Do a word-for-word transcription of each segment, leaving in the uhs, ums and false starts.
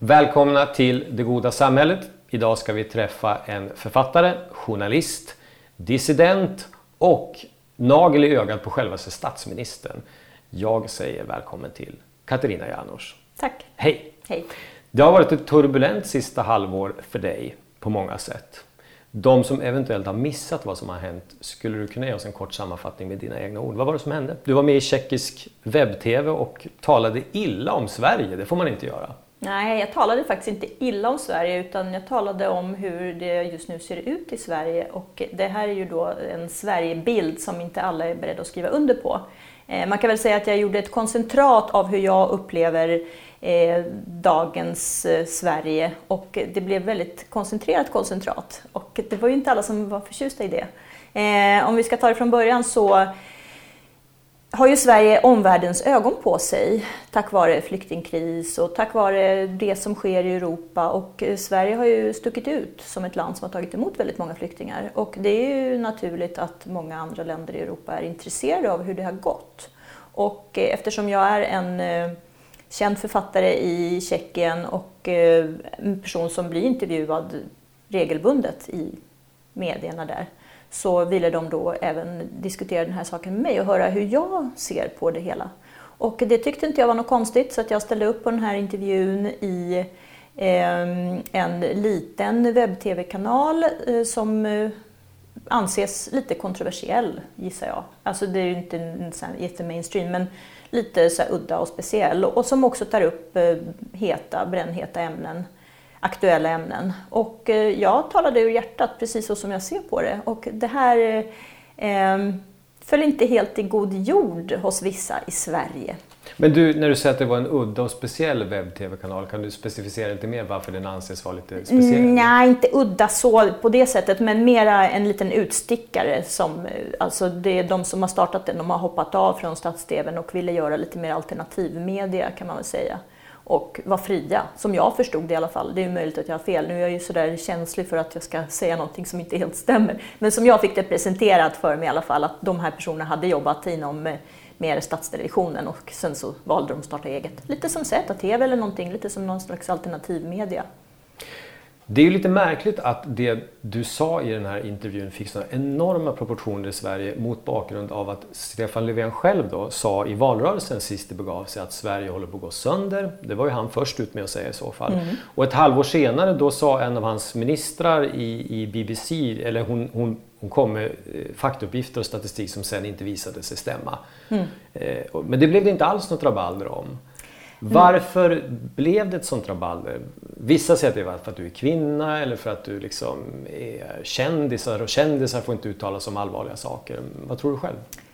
Välkomna till Det goda samhället. Idag ska vi träffa en författare, journalist, dissident och nagel i ögat på självaste statsministern. Jag säger välkommen till Katarina Janouch. Tack. Hej. Hej. Det har varit ett turbulent sista halvår för dig på många sätt. De som eventuellt har missat vad som har hänt, skulle du kunna ge oss en kort sammanfattning med dina egna ord? Vad var det som hände? Du var med i tjeckisk webb-tv och talade illa om Sverige. Det får man inte göra. Nej, jag talade faktiskt inte illa om Sverige utan jag talade om hur det just nu ser ut i Sverige. Och det här är ju då en Sverigebild som inte alla är beredda att skriva under på. Man kan väl säga att jag gjorde ett koncentrat av hur jag upplever eh, dagens eh, Sverige. Och det blev väldigt koncentrerat koncentrat. Och det var ju inte alla som var förtjusta i det. Eh, om vi ska ta det från början så har ju Sverige omvärldens ögon på sig tack vare flyktingkris och tack vare det som sker i Europa. Och Sverige har ju stuckit ut som ett land som har tagit emot väldigt många flyktingar. Och det är ju naturligt att många andra länder i Europa är intresserade av hur det har gått. Och eftersom jag är en känd författare i Tjeckien och en person som blir intervjuad regelbundet i medierna där, så ville de då även diskutera den här saken med mig och höra hur jag ser på det hela. Och det tyckte inte jag var något konstigt så att jag ställde upp på den här intervjun i eh, en liten webb-tv-kanal eh, som eh, anses lite kontroversiell, gissar jag. Alltså det är ju inte en sån här jättemainstream men lite så här udda och speciell och som också tar upp eh, heta, brännheta ämnen. Aktuella ämnen. Och jag talade ur hjärtat precis så som jag ser på det. Och det här eh, föll inte helt i god jord hos vissa i Sverige. Men du, när du säger att det var en udda och speciell webb-tv-kanal, kan du specificera lite mer varför den anses vara lite speciell? Mm, nej, inte udda så på det sättet, men mera en liten utstickare. Som, alltså det är de som har startat den, de har hoppat av från stats-tvn och ville göra lite mer alternativmedia kan man väl säga. Och var fria, som jag förstod det i alla fall. Det är ju möjligt att jag har fel. Nu är jag ju sådär känslig för att jag ska säga någonting som inte helt stämmer. Men som jag fick det presenterat för mig i alla fall, att de här personerna hade jobbat inom mer statstelevisionen och sen så valde de att starta eget. Lite som Z T V eller någonting, lite som någon slags alternativmedia. Det är ju lite märkligt att det du sa i den här intervjun fick sådana enorma proportioner i Sverige mot bakgrund av att Stefan Löfven själv då sa i valrörelsen sist det begav sig att Sverige håller på att gå sönder. Det var ju han först ut med att säga i så fall. Mm. Och ett halvår senare då sa en av hans ministrar i, i B B C, eller hon, hon, hon kom med faktauppgifter och statistik som sen inte visade sig stämma. Mm. Eh, men det blev det inte alls något rabalder om. Varför mm. blev det ett sånt rabalder? Vissa säger att det var för att du är kvinna eller för att du liksom är kändisar och kändisar får inte uttala sig om allvarliga saker. Vad tror du själv?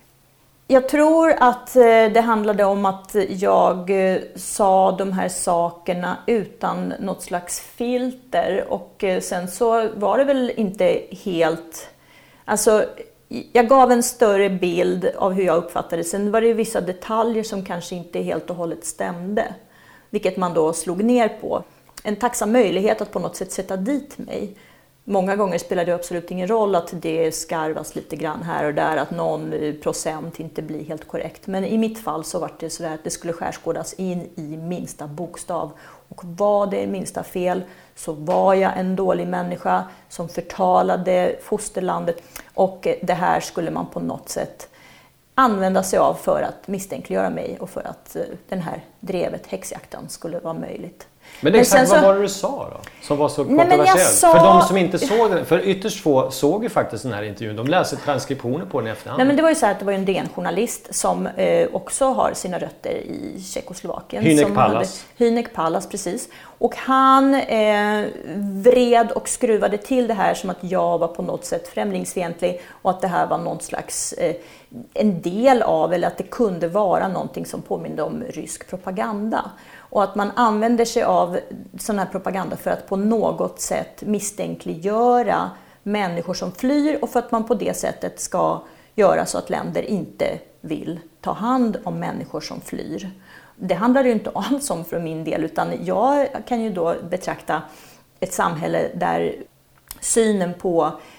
Jag tror att det handlade om att jag sa de här sakerna utan något slags filter och sen så var det väl inte helt... Alltså, jag gav en större bild av hur jag uppfattade det. Sen var det vissa detaljer som kanske inte helt och hållet stämde. Vilket man då slog ner på. En tacksam möjlighet att på något sätt sätta dit mig. Många gånger spelar det absolut ingen roll att det skarvas lite grann här och där. Att någon procent inte blir helt korrekt. Men i mitt fall så var det så att det skulle skärskådas in i minsta bokstav. Och var det minsta fel så var jag en dålig människa som förtalade fosterlandet. Och det här skulle man på något sätt använda sig av för att misstänkliggöra mig och för att den här drevet, häxjakten, skulle vara möjligt. Men, men exakt, vad så... var det du sa då? Som var så kontroversiellt? Sa... För de som inte såg den, för ytterst få såg ju faktiskt den här intervjun. De läser transkriptioner på den i efterhand. Nej, men det var ju så här att det var en D N-journalist som eh, också har sina rötter i Tjeckoslovakien. Hynek Pallas. Hade... Hynek Pallas, precis. Och han eh, vred och skruvade till det här som att jag var på något sätt främlingsfientlig och att det här var någon slags eh, en del av, eller att det kunde vara någonting som påminner om rysk propaganda. Och att man använder sig av sån här propaganda för att på något sätt misstänkliggöra människor som flyr och för att man på det sättet ska göra så att länder inte vill ta hand om människor som flyr. Det handlar ju inte alls om för min del, utan jag kan ju då betrakta ett samhälle där synen på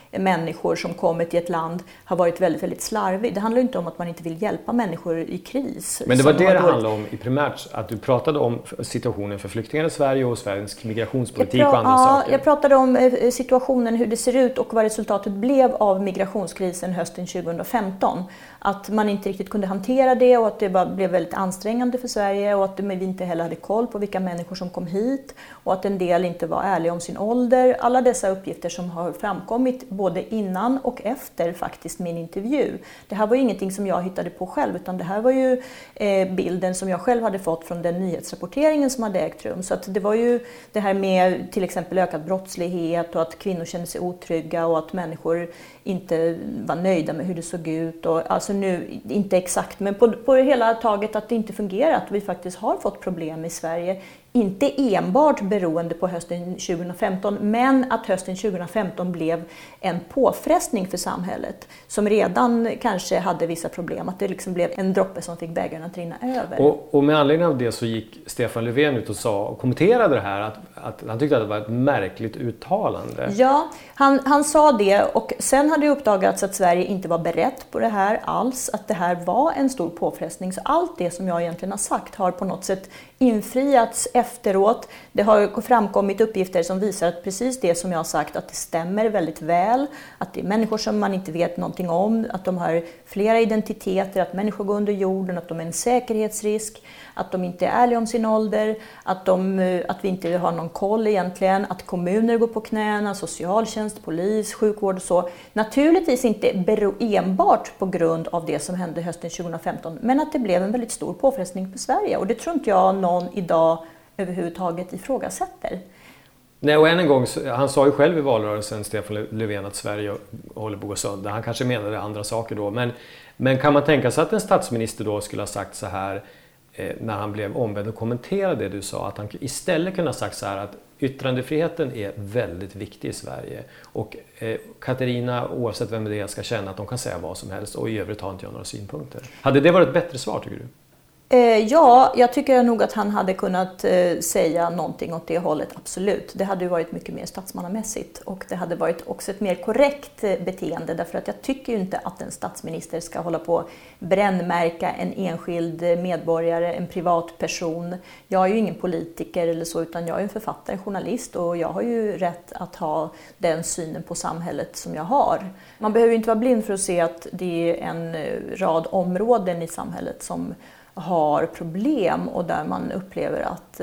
människor som kommer till ett land har varit väldigt, väldigt slarvig. Det handlar inte om att man inte vill hjälpa människor i kris. Men det var det det handlade om i primärt, att du pratade om situationen för flyktingar i Sverige och Sveriges migrationspolitik och andra ja, saker. Jag pratade om situationen, hur det ser ut och vad resultatet blev av migrationskrisen hösten tjugohundrafemton. Att man inte riktigt kunde hantera det och att det bara blev väldigt ansträngande för Sverige och att vi inte heller hade koll på vilka människor som kom hit och att en del inte var ärliga om sin ålder. Alla dessa uppgifter som har framkommit både innan och efter faktiskt min intervju. Det här var ju ingenting som jag hittade på själv, utan det här var ju eh, bilden som jag själv hade fått från den nyhetsrapporteringen som hade ägt rum. Så att det var ju det här med till exempel ökad brottslighet och att kvinnor kände sig otrygga och att människor inte var nöjda med hur det såg ut. Och, alltså nu, inte exakt, men på, på det hela taget att det inte fungerar, att vi faktiskt har fått problem i Sverige. Inte enbart beroende på hösten tjugohundrafemton, men att hösten tjugohundrafemton blev en påfrestning för samhället som redan kanske hade vissa problem. Att det liksom blev en droppe som fick bägaren att rinna över. Och, och med anledning av det så gick Stefan Löfven ut och sa och kommenterade det här att, att han tyckte att det var ett märkligt uttalande. Ja, han, han sa det och sen hade det uppdagats att Sverige inte var berett på det här alls. Att det här var en stor påfrestning. Så allt det som jag egentligen har sagt har på något sätt infriats efteråt. Det har framkommit uppgifter som visar att precis det som jag har sagt, att det stämmer väldigt väl. Att det är människor som man inte vet någonting om, att de har flera identiteter, att människor går under jorden, att de är en säkerhetsrisk, att de inte är ärliga om sin ålder, att, de, att vi inte har någon koll egentligen, att kommuner går på knäna, socialtjänst, polis, sjukvård och så. Naturligtvis inte bero enbart på grund av det som hände hösten tjugohundrafemton, men att det blev en väldigt stor påfrestning på Sverige. Och det tror inte jag någon idag överhuvudtaget ifrågasätter. Nej, och än en gång, han sa ju själv i valrörelsen, Stefan Löfven, att Sverige håller på att gå sönder. Han kanske menade andra saker då. Men, men kan man tänka sig att en statsminister då skulle ha sagt så här eh, när han blev ombedd och kommenterade det du sa, att han istället kunde ha sagt så här att yttrandefriheten är väldigt viktig i Sverige och eh, Katarina, oavsett vem det är, ska känna att de kan säga vad som helst och i övrigt har inte jag några synpunkter. Hade det varit ett bättre svar, tycker du? Eh, ja, jag tycker nog att han hade kunnat eh, säga någonting åt det hållet, absolut. Det hade ju varit mycket mer statsmannamässigt och det hade varit också ett mer korrekt eh, beteende, därför att jag tycker ju inte att en statsminister ska hålla på brännmärka en enskild medborgare, en privatperson. Jag är ju ingen politiker eller så, utan jag är en författare, journalist, och jag har ju rätt att ha den synen på samhället som jag har. Man behöver ju inte vara blind för att se att det är en rad områden i samhället som har problem och där man upplever att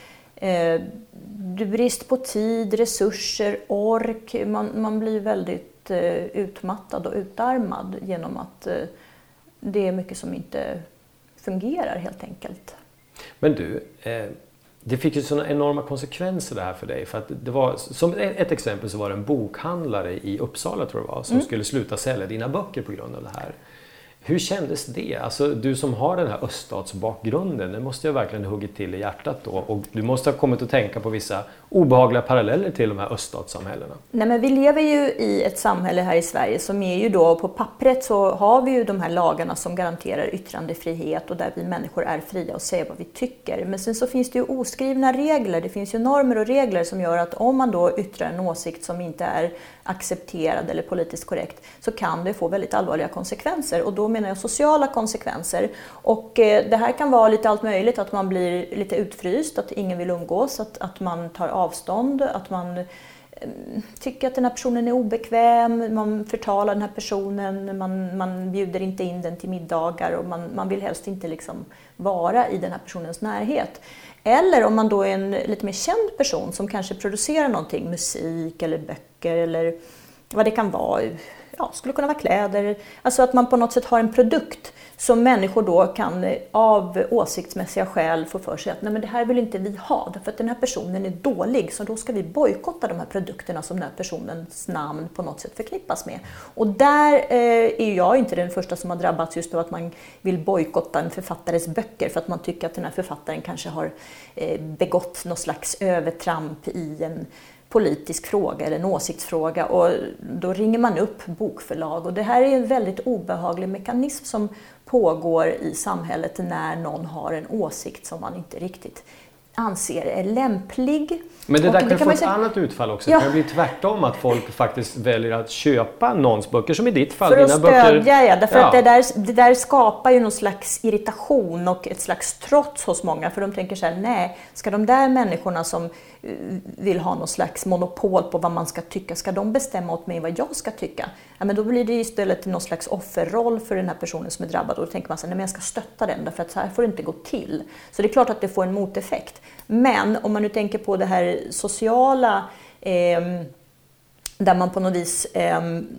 eh, brist på tid, resurser, ork, man, man blir väldigt eh, utmattad och utarmad genom att eh, det är mycket som inte fungerar helt enkelt. Men du, eh, det fick ju sådana enorma konsekvenser det här för dig. För att det var, som ett exempel så var det en bokhandlare i Uppsala, tror jag det var, som mm. skulle sluta sälja dina böcker på grund av det här. Hur kändes det? Alltså, du som har den här öststatsbakgrunden, det måste jag verkligen huggit till i hjärtat då. Och du måste ha kommit att tänka på vissa obehagliga paralleller till de här öststatssamhällena. Nej, men vi lever ju i ett samhälle här i Sverige som är ju då, på pappret så har vi ju de här lagarna som garanterar yttrandefrihet och där vi människor är fria att säga vad vi tycker. Men sen så finns det ju oskrivna regler, det finns ju normer och regler som gör att om man då yttrar en åsikt som inte är accepterad eller politiskt korrekt så kan det få väldigt allvarliga konsekvenser, och då menar jag sociala konsekvenser. Och eh, det här kan vara lite allt möjligt, att man blir lite utfryst, att ingen vill umgås, att, att man tar avstånd, att man eh, tycker att den här personen är obekväm, man förtalar den här personen, man, man bjuder inte in den till middagar och man, man vill helst inte liksom vara i den här personens närhet. Eller om man då är en lite mer känd person som kanske producerar någonting, musik eller böcker eller vad det kan vara, ja, skulle kunna vara kläder. Alltså att man på något sätt har en produkt som människor då kan av åsiktsmässiga skäl få för sig att nej, men det här vill inte vi ha, därför att den här personen är dålig, så då ska vi bojkotta de här produkterna som den här personens namn på något sätt förknippas med. Och där eh, är jag inte den första som har drabbats just av att man vill bojkotta en författares böcker för att man tycker att den här författaren kanske har eh, begått något slags övertramp i en politisk fråga eller en åsiktsfråga, och då ringer man upp bokförlag. Och det här är en väldigt obehaglig mekanism som pågår i samhället när någon har en åsikt som man inte riktigt anser är lämplig. Men det där och kan det få kan man ett säga... annat utfall också. Ja. Det kan bli tvärtom att folk faktiskt väljer att köpa annonsböcker som i ditt fall. För att dina stödja, böcker... ja. Därför ja. att det där, det där skapar ju någon slags irritation och ett slags trots hos många. För de tänker så här, nej, ska de där människorna som vill ha någon slags monopol på vad man ska tycka, ska de bestämma åt mig vad jag ska tycka? Ja, men då blir det istället någon slags offerroll för den här personen som är drabbad. Och då tänker man så här, nej, men jag ska stötta den, därför att så här får det inte gå till. Så det är klart att det får en moteffekt. Men om man nu tänker på det här sociala, eh, där man på något vis eh,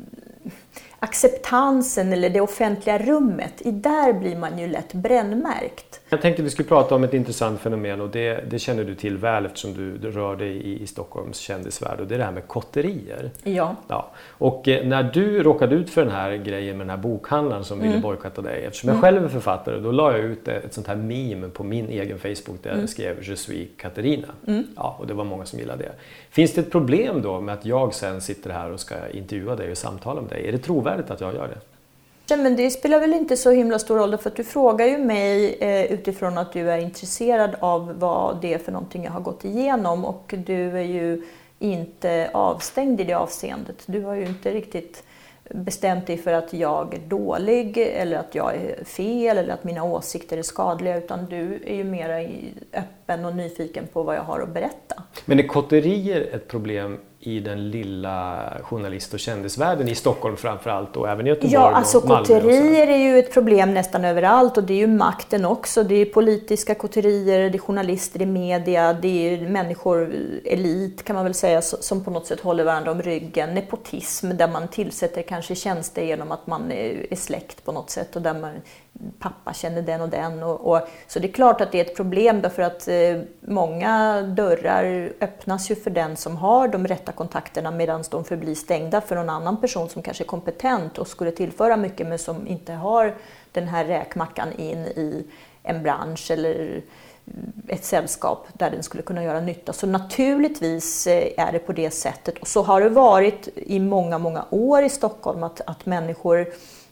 acceptansen eller det offentliga rummet, i där blir man ju lätt brännmärkt. Jag tänkte att vi skulle prata om ett intressant fenomen, och det, det känner du till väl eftersom du, du rör dig i, i Stockholms kändisvärld, och det är det här med kotterier. Ja. Ja. Och eh, när du råkade ut för den här grejen med den här bokhandlaren som mm. ville bojkotta dig, eftersom jag själv är författare, då la jag ut ett sånt här meme på min egen Facebook där jag mm. skrev Je suis Katarina. Mm. Ja, och det var många som gillade det. Finns det ett problem då med att jag sen sitter här och ska intervjua dig och samtala med dig? Är det trovärdigt att jag gör det? Men det spelar väl inte så himla stor roll, för att du frågar ju mig eh, utifrån att du är intresserad av vad det är för någonting jag har gått igenom, och du är ju inte avstängd i det avseendet. Du har ju inte riktigt bestämt dig för att jag är dålig eller att jag är fel eller att mina åsikter är skadliga, utan du är ju mer öppen och nyfiken på vad jag har att berätta. Men är kotterier ett problem i den lilla journalist- och kändisvärlden i Stockholm framförallt, och även i Göteborg? Ja, alltså och Malmö kotterier är ju ett problem nästan överallt, och det är ju makten också. Det är politiska kotterier, det är journalister i media, det är människor, elit kan man väl säga, som på något sätt håller varandra om ryggen. Nepotism, där man tillsätter kanske tjänster genom att man är släkt på något sätt, och där man, pappa känner den och den. Och, och, så det är klart att det är ett problem, därför att eh, många dörrar öppnas ju för den som har de rätta kontakterna, medan de förblir stängda för någon annan person som kanske är kompetent och skulle tillföra mycket, men som inte har den här räkmackan in i en bransch eller ett sällskap där den skulle kunna göra nytta. Så naturligtvis är det på det sättet, och så har det varit i många, många år i Stockholm, att, att människor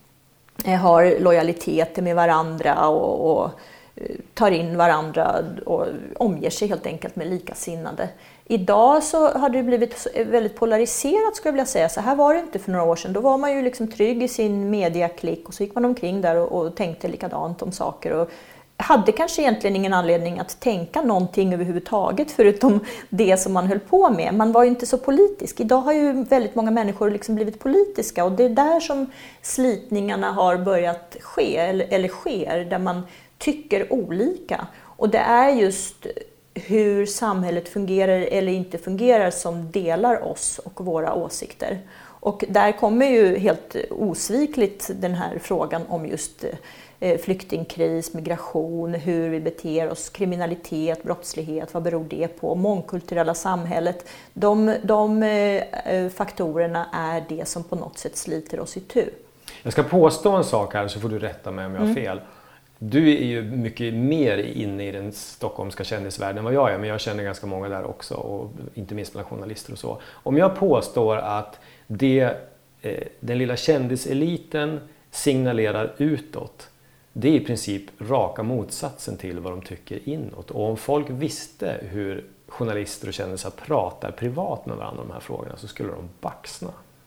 har lojaliteter med varandra och, och tar in varandra och omger sig helt enkelt med likasinnade. Idag så har det blivit väldigt polariserat, skulle jag vilja säga. Så här var det inte för några år sedan. Då var man ju liksom trygg i sin mediaklick, och så gick man omkring där och, och tänkte likadant om saker. Och hade kanske egentligen ingen anledning att tänka någonting överhuvudtaget förutom det som man höll på med. Man var ju inte så politisk. Idag har ju väldigt många människor liksom blivit politiska, och det är där som slitningarna har börjat ske, eller, eller sker, där man tycker olika. Och det är just hur samhället fungerar eller inte fungerar som delar oss och våra åsikter. Och där kommer ju helt osvikligt den här frågan om just flyktingkris, migration, hur vi beter oss, kriminalitet, brottslighet, vad beror det på? Mångkulturella samhället. De, de faktorerna är det som på något sätt sliter oss itu. Jag ska påstå en sak här, så får du rätta mig om jag har fel. Mm. Du är ju mycket mer inne i den stockholmska kändisvärlden än vad jag är, men jag känner ganska många där också, och inte minst bland journalister och så. Om jag påstår att det, eh, den lilla kändiseliten signalerar utåt, det är i princip raka motsatsen till vad de tycker inåt. Och om folk visste hur journalister och kändisar pratar privat med varandra om de här frågorna, så skulle de baxna.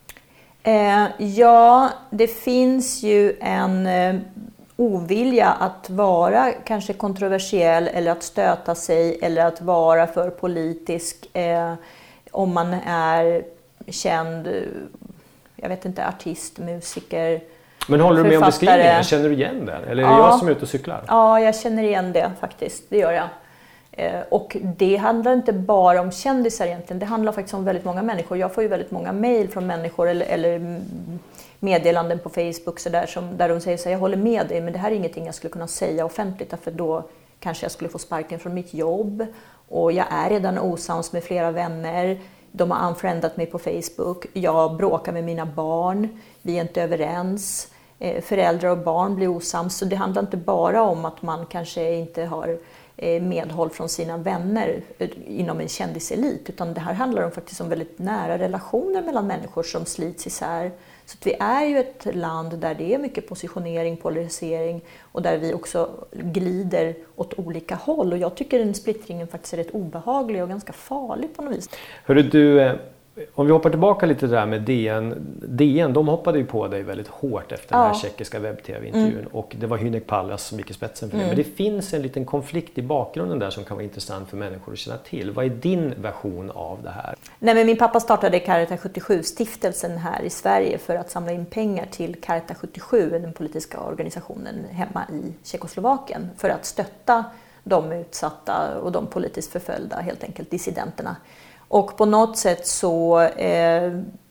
Eh, ja, det finns ju en eh, ovilja att vara kanske kontroversiell, eller att stöta sig, eller att vara för politisk eh, om man är känd, jag vet inte, artist, musiker. Men håller du med om författare. beskrivningen? Känner du igen den? Eller är det ja. jag som är ute och cyklar? Ja, jag känner igen det faktiskt. Det gör jag. Eh, och det handlar inte bara om kändisar egentligen. Det handlar faktiskt om väldigt många människor. Jag får ju väldigt många mejl från människor eller, eller meddelanden på Facebook så där, som, där de säger så här: jag håller med dig, men det här är ingenting jag skulle kunna säga offentligt, för då kanske jag skulle få sparken från mitt jobb. Och jag är redan osams med flera vänner. De har unfriendat mig på Facebook. Jag bråkar med mina barn. Vi är inte överens. Föräldrar och barn blir osams. Så det handlar inte bara om att man kanske inte har medhåll från sina vänner inom en kändiselit, utan det här handlar om faktiskt om väldigt nära relationer mellan människor som slits isär. Så att vi är ju ett land där det är mycket positionering, polarisering och där vi också glider åt olika håll. Och jag tycker den splittringen faktiskt är rätt obehaglig och ganska farlig på något vis. Hörru du, om vi hoppar tillbaka lite där med D N. D N, de hoppade ju på dig väldigt hårt efter ja. den här tjeckiska webb-tv-intervjun. Mm. Och det var Hynek Pallas som gick i spetsen för det. Mm. Men det finns en liten konflikt i bakgrunden där som kan vara intressant för människor att känna till. Vad är din version av det här? Nej, men min pappa startade Caritas sjuttiosju-stiftelsen här i Sverige för att samla in pengar till Caritas sjuttiosju, den politiska organisationen hemma i Tjeckoslovakien. För att stötta de utsatta och de politiskt förföljda, helt enkelt dissidenterna. Och på något sätt så eh,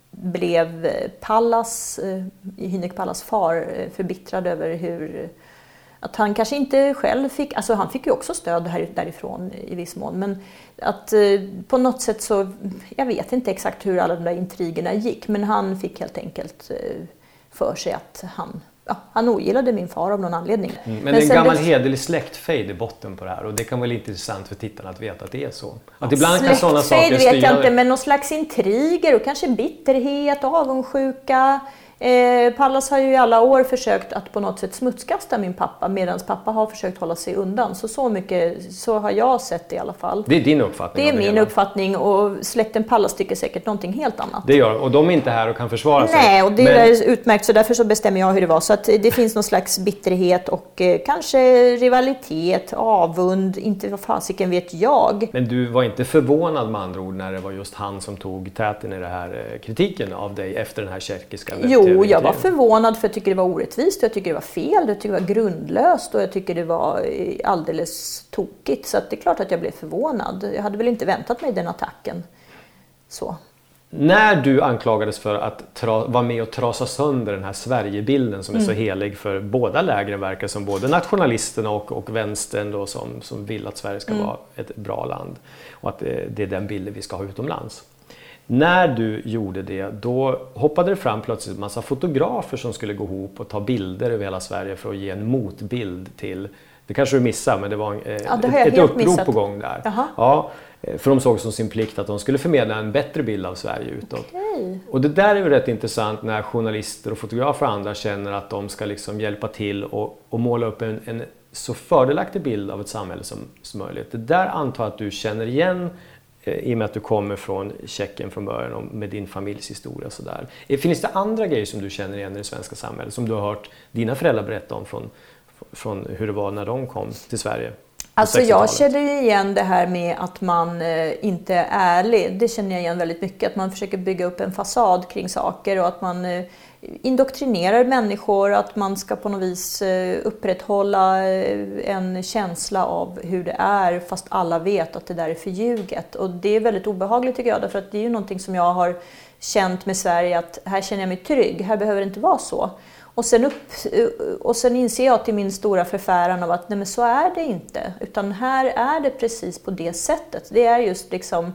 blev Pallas, eh, Hynek Pallas far eh, förbittrad över hur att han kanske inte själv fick, alltså han fick ju också stöd här, därifrån i viss mån, men att eh, på något sätt så, jag vet inte exakt hur alla de där intrigerna gick, men han fick helt enkelt eh, för sig att han Ja, han ogillade min far av någon anledning. Mm, men, men det är en gammal det... hederlig släktfejd i botten på det här. Och det kan vara lite intressant för tittarna att veta att det är så. Att ja, ibland kan sådana saker vet styra... jag inte, men någon slags intriger och kanske bitterhet, avundsjuka. Eh, Pallas har ju i alla år försökt att på något sätt smutskasta min pappa, medan pappa har försökt hålla sig undan. Så så mycket, så har jag sett det i alla fall. Det är din uppfattning? Det är min hela. uppfattning, och släkten Pallas tycker säkert någonting helt annat. Det gör, och de är inte här och kan försvara sig. Nej, och det men... är utmärkt, så därför så bestämmer jag hur det var. Så att det finns någon slags bitterhet och eh, kanske rivalitet, avund, inte vad fasiken vet jag. Men du var inte förvånad med andra ord när det var just han som tog täten i den här eh, kritiken av dig efter den här tjeckiska Jo, jag var förvånad för jag tycker det var orättvist, jag tycker det var fel, jag tycker det var grundlöst och jag tycker det var alldeles tokigt. Så att det är klart att jag blev förvånad. Jag hade väl inte väntat mig den attacken. Så. När du anklagades för att tra- vara med och trasa sönder den här Sverigebilden som är mm. så helig för båda lägren, verkar som både nationalisterna och, och vänstern då, som, som vill att Sverige ska mm. vara ett bra land och att det, det är den bilden vi ska ha utomlands. När du gjorde det, då hoppade det fram plötsligt en massa fotografer som skulle gå ihop och ta bilder över hela Sverige för att ge en motbild till, det kanske du missade, men det var eh, ja, det ett, ett upprop missat. på gång där. Ja, för de såg som sin plikt att de skulle förmedla en bättre bild av Sverige utåt. Okay. Och det där är ju rätt intressant när journalister och fotografer och andra känner att de ska liksom hjälpa till och, och måla upp en, en så fördelaktig bild av ett samhälle som, som möjligt. Det där antar att du känner igen i och med att du kommer från Tjeckien från början och med din familjs historia. Så där. Finns det andra grejer som du känner igen i det svenska samhället som du har hört dina föräldrar berätta om från, från hur det var när de kom till Sverige? Alltså jag känner igen det här med att man eh, inte är ärlig. Det känner jag igen väldigt mycket. Att man försöker bygga upp en fasad kring saker och att man eh, indoktrinerar människor. Att man ska på något vis eh, upprätthålla eh, en känsla av hur det är fast alla vet att det där är förljuget. Och det är väldigt obehagligt tycker jag. Därför att det är ju någonting som jag har känt med Sverige, att här känner jag mig trygg. Här behöver det inte vara så. Och sen, upp, och sen inser jag till min stora förfäran av att nej, men så är det inte. Utan här är det precis på det sättet. Det är just liksom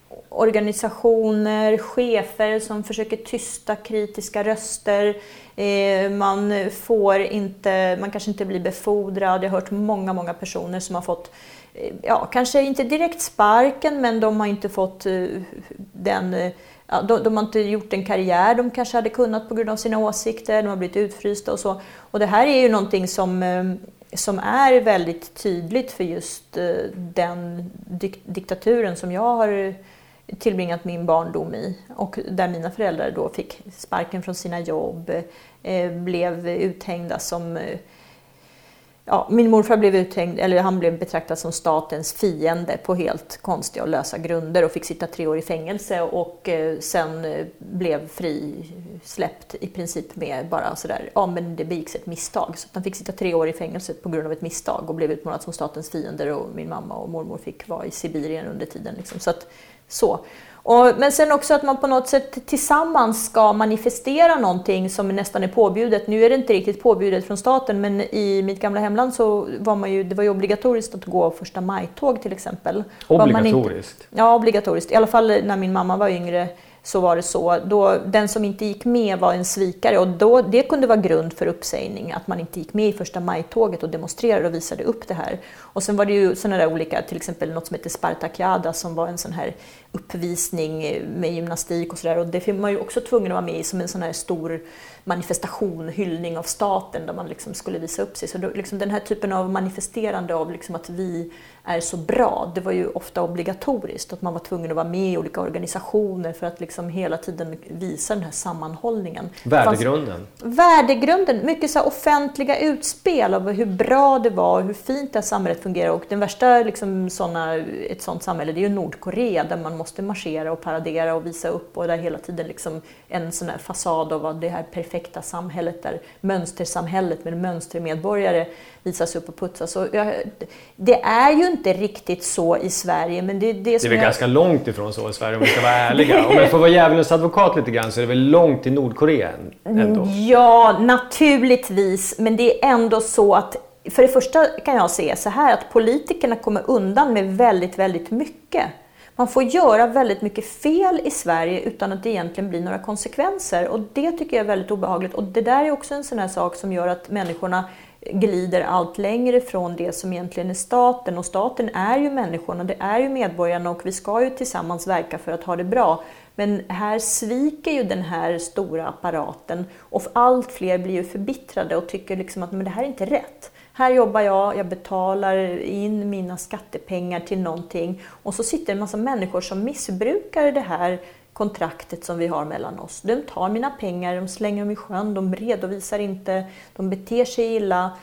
organisationer, chefer som försöker tysta kritiska röster. Eh, man får inte, man kanske inte blir befordrad. Jag har hört många, många personer som har fått, eh, ja, kanske inte direkt sparken, men de har inte fått eh, den... Eh, Ja, de, de har inte gjort en karriär de kanske hade kunnat på grund av sina åsikter, de har blivit utfrysta och så. Och det här är ju någonting som, som är väldigt tydligt för just den dik- diktaturen som jag har tillbringat min barndom i. Och där mina föräldrar då fick sparken från sina jobb, eh, blev uthängda som... Ja, min morfar blev uthängd, eller han blev betraktad som statens fiende på helt konstiga och lösa grunder och fick sitta tre år i fängelse och eh, sen eh, blev frisläppt i princip med bara sådär, ja men det begicks ett misstag. Så att han fick sitta tre år i fängelse på grund av ett misstag och blev utmålad som statens fiender och min mamma och mormor fick vara i Sibirien under tiden. Liksom. Så att, så. Och, men sen också att man på något sätt tillsammans ska manifestera någonting som nästan är påbjudet. Nu är det inte riktigt påbjudet från staten, men i mitt gamla hemland så var man ju, det var ju obligatoriskt att gå första maj-tåg till exempel. Obligatoriskt? Inte, ja, obligatoriskt. I alla fall när min mamma var yngre så var det så. Då, den som inte gick med var en svikare och då, det kunde vara grund för uppsägning. Att man inte gick med i första maj-tåget och demonstrerade och visade upp det här. Och sen var det ju sådana där olika, till exempel något som heter Spartakiada som var en sån här uppvisning med gymnastik och sådär. Och det var man ju också tvungen att vara med i som en sån här stor manifestation, hyllning av staten där man liksom skulle visa upp sig. Så då, liksom den här typen av manifesterande av liksom att vi är så bra, det var ju ofta obligatoriskt. Att man var tvungen att vara med i olika organisationer för att liksom hela tiden visa den här sammanhållningen. Värdegrunden. Fanns, värdegrunden, mycket så här offentliga utspel av hur bra det var och hur fint det här samhället fungerar. Och den värsta liksom såna, ett sånt samhälle, det är ju Nordkorea där man måste marschera och paradera och visa upp och där hela tiden liksom en sån här fasad av det här perfekta samhället där mönstersamhället med mönstermedborgare visas upp och putsas. Så jag, det är ju inte riktigt så i Sverige, men det, det, det är väl jag... ganska långt ifrån så i Sverige om vi ska vara ärliga. Om jag får vara djävulens advokat lite grann så är det väl långt till Nordkorea ändå? Ja, naturligtvis, men det är ändå så att för det första kan jag se så här att politikerna kommer undan med väldigt, väldigt mycket. Man får göra väldigt mycket fel i Sverige utan att det egentligen blir några konsekvenser. Och det tycker jag är väldigt obehagligt. Och det där är också en sån här sak som gör att människorna glider allt längre från det som egentligen är staten. Och staten är ju människorna, det är ju medborgarna och vi ska ju tillsammans verka för att ha det bra. Men här sviker ju den här stora apparaten och allt fler blir ju förbittrade och tycker liksom att men det här är inte rätt. Här jobbar jag, jag betalar in mina skattepengar till någonting och så sitter en massa människor som missbrukar det här kontraktet som vi har mellan oss. De tar mina pengar, de slänger dem i sjön, de redovisar inte, de beter sig illa.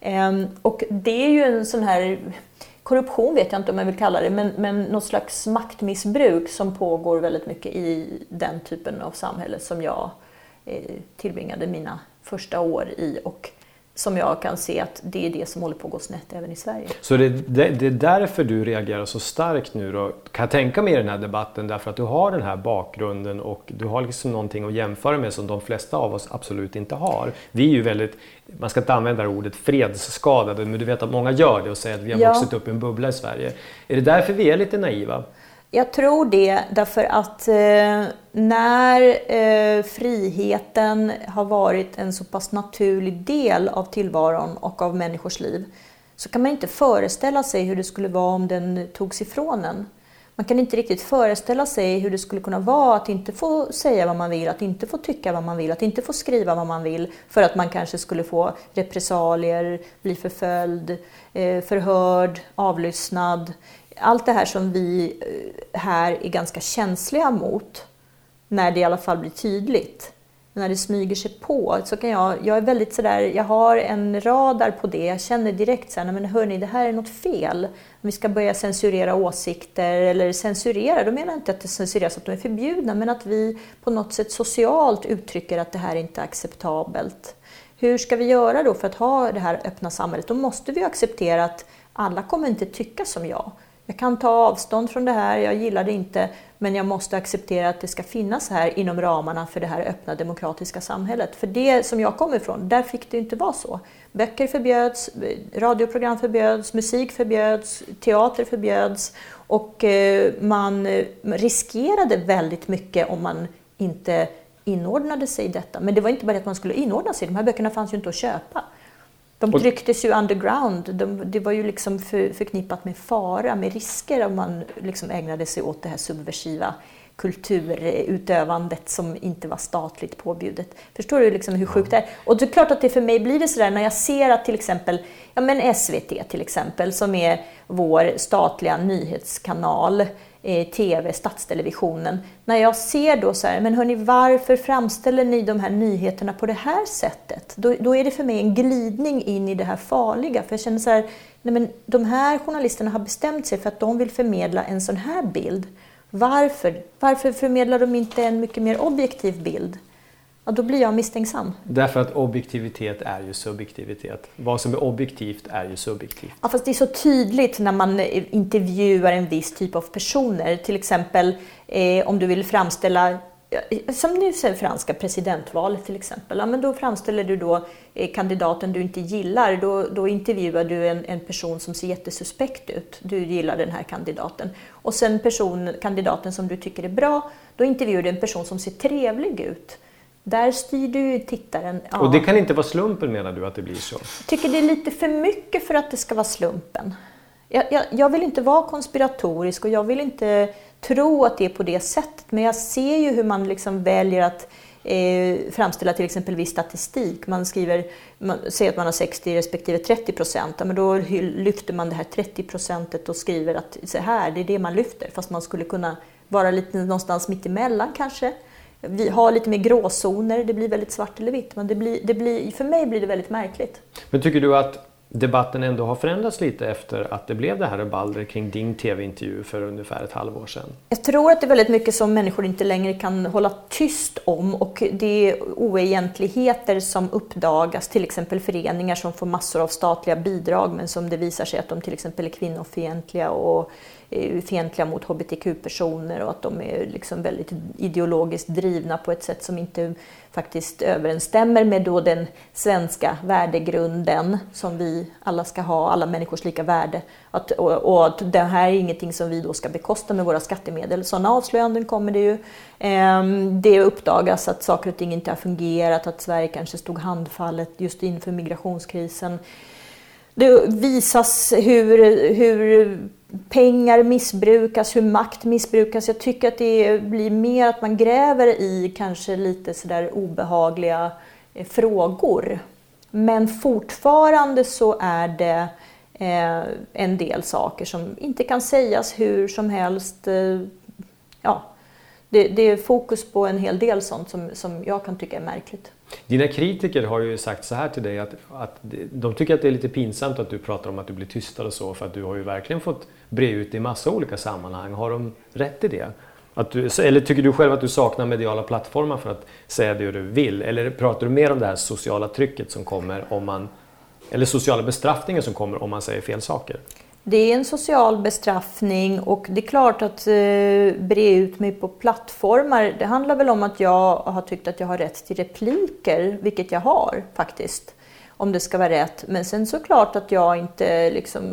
Och det är ju en sån här korruption, vet jag inte om jag vill kalla det, men, men något slags maktmissbruk som pågår väldigt mycket i den typen av samhälle som jag tillbringade mina första år i och som jag kan se att det är det som håller på att gå snett även i Sverige. Så det, det, det är därför du reagerar så starkt nu då, kan jag tänka mig i den här debatten, därför att du har den här bakgrunden och du har liksom någonting att jämföra med som de flesta av oss absolut inte har. Vi är ju väldigt, man ska inte använda ordet fredsskadade, men du vet att många gör det och säger att vi har ja. vuxit upp i en bubbla i Sverige. Är det därför vi är lite naiva? Jag tror det, därför att eh, när eh, friheten har varit en så pass naturlig del av tillvaron och av människors liv så kan man inte föreställa sig hur det skulle vara om den togs ifrån en. Man kan inte riktigt föreställa sig hur det skulle kunna vara att inte få säga vad man vill, att inte få tycka vad man vill, att inte få skriva vad man vill för att man kanske skulle få repressalier, bli förföljd, eh, förhörd, avlyssnad. Allt det här som vi här är ganska känsliga mot när det i alla fall blir tydligt. När det smyger sig på så kan jag, jag är väldigt sådär, jag har en radar på det. Jag känner direkt så här, men hörni, det här är något fel. Vi ska börja censurera åsikter eller censurera, då menar jag inte att det censureras att de är förbjudna, men att vi på något sätt socialt uttrycker att det här inte är acceptabelt. Hur ska vi göra då för att ha det här öppna samhället? Då måste vi acceptera att alla kommer inte tycka som jag. Jag kan ta avstånd från det här, jag gillar det inte, men jag måste acceptera att det ska finnas här inom ramarna för det här öppna demokratiska samhället. För det som jag kommer ifrån, där fick det inte vara så. Böcker förbjöds, radioprogram förbjöds, musik förbjöds, teater förbjöds och man riskerade väldigt mycket om man inte inordnade sig i detta. Men det var inte bara att man skulle inordna sig, de här böckerna fanns ju inte att köpa. De trycktes ju underground, de, det var ju liksom för, förknippat med fara, med risker om man liksom ägnade sig åt det här subversiva kulturutövandet som inte var statligt påbjudet. Förstår du liksom hur sjukt det är? Och det är klart att det för mig blir det sådär när jag ser att till exempel, ja men S V T till exempel som är vår statliga nyhetskanal, T V, statstelevisionen. När jag ser då så här, men hörni, varför framställer ni de här nyheterna på det här sättet? Då, då är det för mig en glidning in i det här farliga. För jag känner så här, nej men de här journalisterna har bestämt sig för att de vill förmedla en sån här bild. Varför? Varför förmedlar de inte en mycket mer objektiv bild? Ja, då blir jag misstänksam. Därför att objektivitet är ju subjektivitet. Vad som är objektivt är ju subjektivt. Ja, fast det är så tydligt när man intervjuar en viss typ av personer. Till exempel eh, om du vill framställa som nu säger franska presidentvalet till exempel, ja, men då framställer du då eh, kandidaten du inte gillar, då, då intervjuar du en, en person som ser jättesuspekt ut, du gillar den här kandidaten. Och sen person, kandidaten som du tycker är bra, då intervjuar du en person som ser trevlig ut. Där styr du tittaren. Ja. Och det kan inte vara slumpen, menar du, att det blir så? Jag tycker det är lite för mycket för att det ska vara slumpen. Jag, jag, jag vill inte vara konspiratorisk och jag vill inte tro att det är på det sättet. Men jag ser ju hur man liksom väljer att eh, framställa till exempel viss statistik. Man skriver, man säger att man har sextio respektive trettio procent. Men då lyfter man det här trettio procentet och skriver att så här, det är det man lyfter. Fast man skulle kunna vara lite någonstans mitt emellan kanske. Vi har lite mer gråzoner, det blir väldigt svart eller vitt. Men det blir, det blir, för mig blir det väldigt märkligt. Men tycker du att debatten ändå har förändrats lite efter att det blev det här rabalder kring din tv-intervju för ungefär ett halvår sedan? Jag tror att det är väldigt mycket som människor inte längre kan hålla tyst om, och det är oegentligheter som uppdagas, till exempel föreningar som får massor av statliga bidrag men som det visar sig att de till exempel är kvinnofientliga och fientliga mot hbtq-personer och att de är liksom väldigt ideologiskt drivna på ett sätt som inte faktiskt överensstämmer med då den svenska värdegrunden som vi alla ska ha, alla människors lika värde. Att, och, och att det här är ingenting som vi då ska bekosta med våra skattemedel. Sådana avslöjanden kommer det ju. Ehm, det uppdagas att saker och ting inte har fungerat, att Sverige kanske stod handfallet just inför migrationskrisen. Det visas hur, hur pengar missbrukas, hur makt missbrukas. Jag tycker att det blir mer att man gräver i kanske lite sådär obehagliga eh, frågor. Men fortfarande så är det eh, en del saker som inte kan sägas hur som helst. Eh, ja, det, det är fokus på en hel del sånt som, som jag kan tycka är märkligt. Dina kritiker har ju sagt så här till dig att, att de tycker att det är lite pinsamt att du pratar om att du blir tystad och så, för att du har ju verkligen fått bre ut i massa olika sammanhang. Har de rätt i det? Att du, eller tycker du själv att du saknar mediala plattformar för att säga det du vill? Eller pratar du mer om det här sociala trycket som kommer om man, eller sociala bestraffningen som kommer om man säger fel saker? Det är en social bestraffning och det är klart att eh, bre ut mig på plattformar. Det handlar väl om att jag har tyckt att jag har rätt till repliker, vilket jag har faktiskt, om det ska vara rätt. Men sen så klart att jag inte liksom,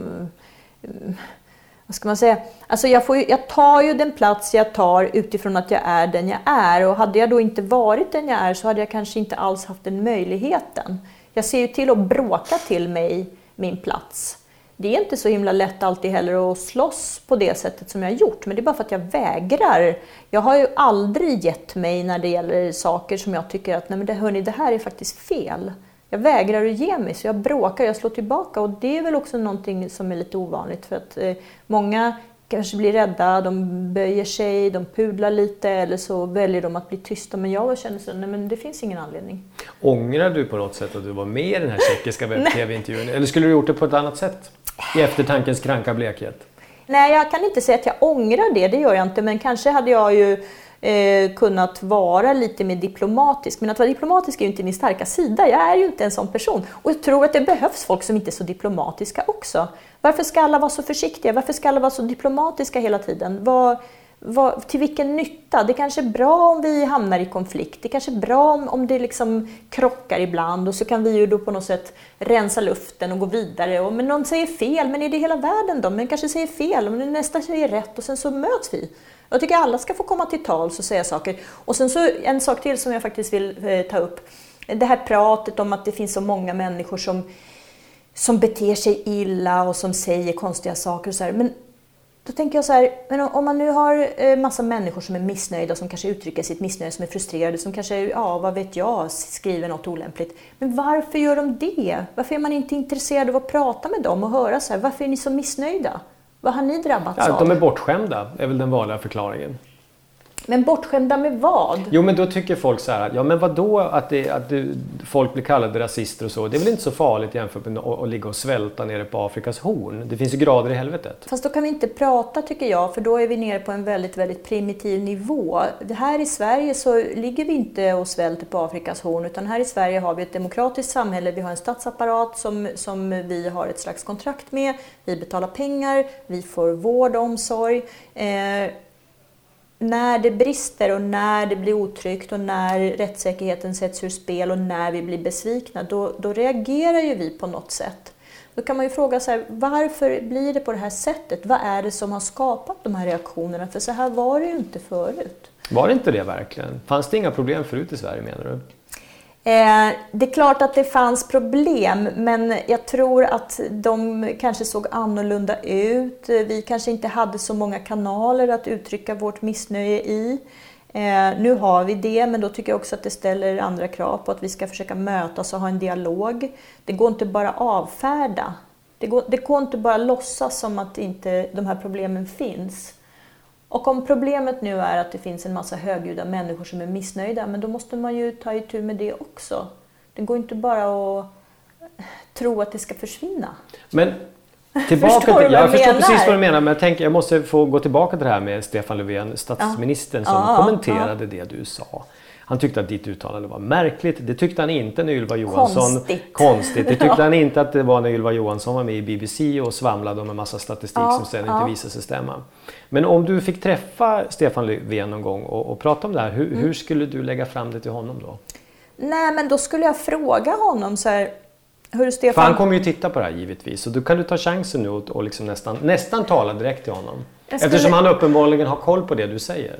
vad ska man säga, alltså jag, får, jag tar ju den plats jag tar utifrån att jag är den jag är. Och hade jag då inte varit den jag är så hade jag kanske inte alls haft den möjligheten. Jag ser ju till att bråka till mig min plats. Det är inte så himla lätt alltid heller att slåss på det sättet som jag har gjort. Men det är bara för att jag vägrar. Jag har ju aldrig gett mig när det gäller saker som jag tycker att nej men det, hörni, det här är faktiskt fel. Jag vägrar att ge mig så jag bråkar, jag slår tillbaka. Och det är väl också någonting som är lite ovanligt. För att eh, många kanske blir rädda, de böjer sig, de pudlar lite. Eller så väljer de att bli tysta. Men jag känner så, nej men det finns ingen anledning. Ångrar du på något sätt att du var med i den här tjeckiska webb-tv-intervjun? Eller skulle du gjort det på ett annat sätt? I eftertankens kranka blekhet? Nej, jag kan inte säga att jag ångrar det, det gör jag inte. Men kanske hade jag ju eh, kunnat vara lite mer diplomatisk. Men att vara diplomatisk är ju inte min starka sida. Jag är ju inte en sån person. Och jag tror att det behövs folk som inte är så diplomatiska också. Varför ska alla vara så försiktiga? Varför ska alla vara så diplomatiska hela tiden? Vad... Vad, till vilken nytta? Det kanske är bra om vi hamnar i konflikt. Det kanske är bra om, om det liksom krockar ibland. Och så kan vi ju då på något sätt rensa luften och gå vidare. Och, men någon säger fel, men är det hela världen då? Men kanske säger fel, men nästa säger rätt och sen så möts vi. Jag tycker alla ska få komma till tals och säga saker. Och sen så en sak till som jag faktiskt vill eh, ta upp. Det här pratet om att det finns så många människor som, som beter sig illa och som säger konstiga saker och så här. Men då tänker jag så här, men om man nu har en massa människor som är missnöjda, som kanske uttrycker sitt missnöje, som är frustrerade, som kanske, ja vad vet jag, skriver något olämpligt. Men varför gör de det? Varför är man inte intresserad av att prata med dem och höra så här, varför är ni så missnöjda? Vad har ni drabbats ja, av? De är bortskämda, är väl den vanliga förklaringen. Men bortskämda med vad? Jo, men då tycker folk så här, ja men vadå att, det, att det, folk blir kallade rasister och så. Det är väl inte så farligt jämfört med att, att ligga och svälta nere på Afrikas horn. Det finns ju grader i helvetet. Fast då kan vi inte prata tycker jag, för då är vi nere på en väldigt, väldigt primitiv nivå. Det här i Sverige så ligger vi inte och svälter på Afrikas horn, utan här i Sverige har vi ett demokratiskt samhälle. Vi har en statsapparat som, som vi har ett slags kontrakt med. Vi betalar pengar, vi får vård och omsorg. Eh, när det brister och när det blir otryggt och när rättssäkerheten sätts ur spel och när vi blir besvikna, då, då reagerar ju vi på något sätt. Då kan man ju fråga så här, varför blir det på det här sättet? Vad är det som har skapat de här reaktionerna? För så här var det ju inte förut. Var det inte det verkligen? Fanns det inga problem förut i Sverige, menar du? Eh, det är klart att det fanns problem, men jag tror att de kanske såg annorlunda ut. Vi kanske inte hade så många kanaler att uttrycka vårt missnöje i. Eh, nu har vi det, men då tycker jag också att det ställer andra krav på att vi ska försöka mötas och ha en dialog. Det går inte bara avfärda. Det går, det går inte bara låtsas som att inte de här problemen finns. Och om problemet nu är att det finns en massa högljudda människor som är missnöjda, men då måste man ju ta itu med det också. Det går inte bara att tro att det ska försvinna. Men tillbaka förstår till, du vad jag förstår menar? precis vad du menar, men jag tänker jag måste få gå tillbaka till det här med Stefan Löfven, statsministern, ja. som Ja, kommenterade ja. det du sa. Han tyckte att ditt uttalande var märkligt. Det tyckte han inte när Ylva Johansson... Konstigt. Konstigt. Det tyckte ja. han inte att det var när Ylva Johansson var med i B B C och svamlade om en massa statistik ja, som sedan ja. inte visade sig stämma. Men om du fick träffa Stefan Löfven någon gång och, och prata om det här, hur, mm. hur skulle du lägga fram det till honom då? Nej, men då skulle jag fråga honom så här... Hur Stefan... För han kommer ju titta på det här givetvis. Så då kan du ta chansen nu och, och liksom nästan, nästan tala direkt till honom. Skulle... Eftersom han uppenbarligen har koll på det du säger.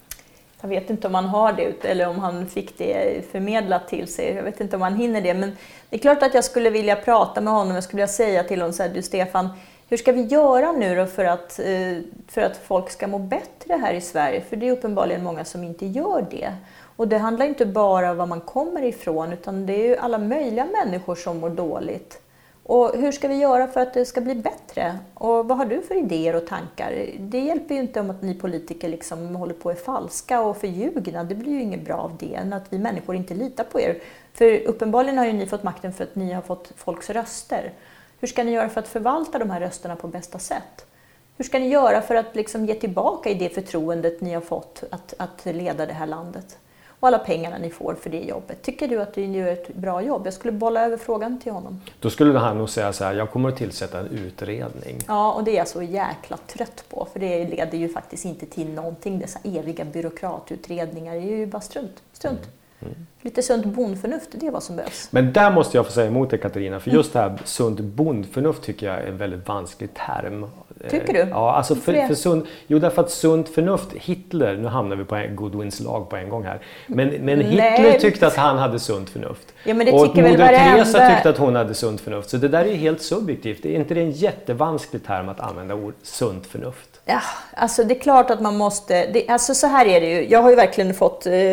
Jag vet inte om han har det eller om han fick det förmedlat till sig. Jag vet inte om han hinner det. Men det är klart att jag skulle vilja prata med honom. Jag skulle vilja säga till honom så här, du Stefan, hur ska vi göra nu då för att, för att folk ska må bättre här i Sverige? För det är uppenbarligen många som inte gör det. Och det handlar inte bara om var man kommer ifrån, utan det är ju alla möjliga människor som mår dåligt. Och hur ska vi göra för att det ska bli bättre? Och vad har du för idéer och tankar? Det hjälper ju inte om att ni politiker liksom håller på är falska och förljugna. Det blir ju inget bra av det, än att vi människor inte litar på er. För uppenbarligen har ju ni fått makten för att ni har fått folks röster. Hur ska ni göra för att förvalta de här rösterna på bästa sätt? Hur ska ni göra för att liksom ge tillbaka i det förtroendet ni har fått att, att leda det här landet? Och alla pengarna ni får för det jobbet. Tycker du att du gör ett bra jobb? Jag skulle bolla över frågan till honom. Då skulle han nog säga så här, jag kommer att tillsätta en utredning. Ja, och det är jag så jäkla trött på. För det leder ju faktiskt inte till någonting. Dessa eviga byråkratutredningar är ju bara strunt. strunt. Mm. Mm. Lite sunt bondförnuft, det är vad som behövs. Men där måste jag få säga emot dig, Katarina. För just det här sunt bondförnuft tycker jag är en väldigt vansklig term. Tycker du? Ja, alltså för, för sund, jo, därför att sunt förnuft, Hitler, nu hamnar vi på en Goodwins lag på en gång här. Men, men Hitler tyckte att han hade sunt förnuft. Ja, men det och tycker Moder väl Teresa varenda... tyckte att hon hade sunt förnuft. Så det där är ju helt subjektivt. Det är inte det en jättevansklig term att använda ord sunt förnuft? Ja, alltså det är klart att man måste, det, alltså så här är det ju, jag har ju verkligen fått eh,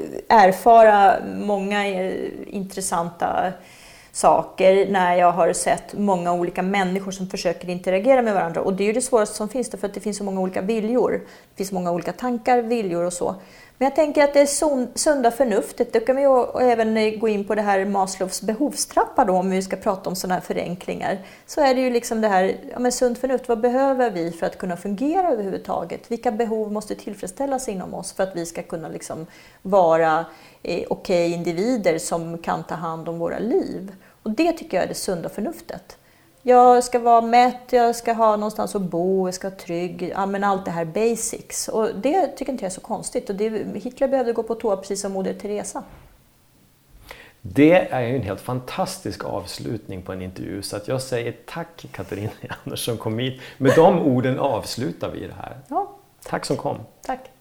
erfara många eh, intressanta saker när jag har sett många olika människor som försöker interagera med varandra. Och det är ju det svåraste som finns, för att det finns så många olika viljor. Det finns många olika tankar, viljor och så. Men jag tänker att det är sunda förnuftet. Då kan vi ju även gå in på det här Maslows behovstrappa då, om vi ska prata om sådana här förenklingar. Så är det ju liksom det här, ja men sunt förnuft, vad behöver vi för att kunna fungera överhuvudtaget? Vilka behov måste tillfredsställas inom oss för att vi ska kunna liksom vara eh, okej okay individer som kan ta hand om våra liv? Och det tycker jag är det sunda förnuftet. Jag ska vara mätt, jag ska ha någonstans att bo, jag ska vara trygg. Ja, men allt det här basics. Och det tycker inte jag är så konstigt. Och det, Hitler behövde gå på toa precis som Moder Teresa. Det är ju en helt fantastisk avslutning på en intervju. Så att jag säger tack Katarina Andersson som kom hit. Med de orden avslutar vi det här. Ja. Tack som kom. Tack.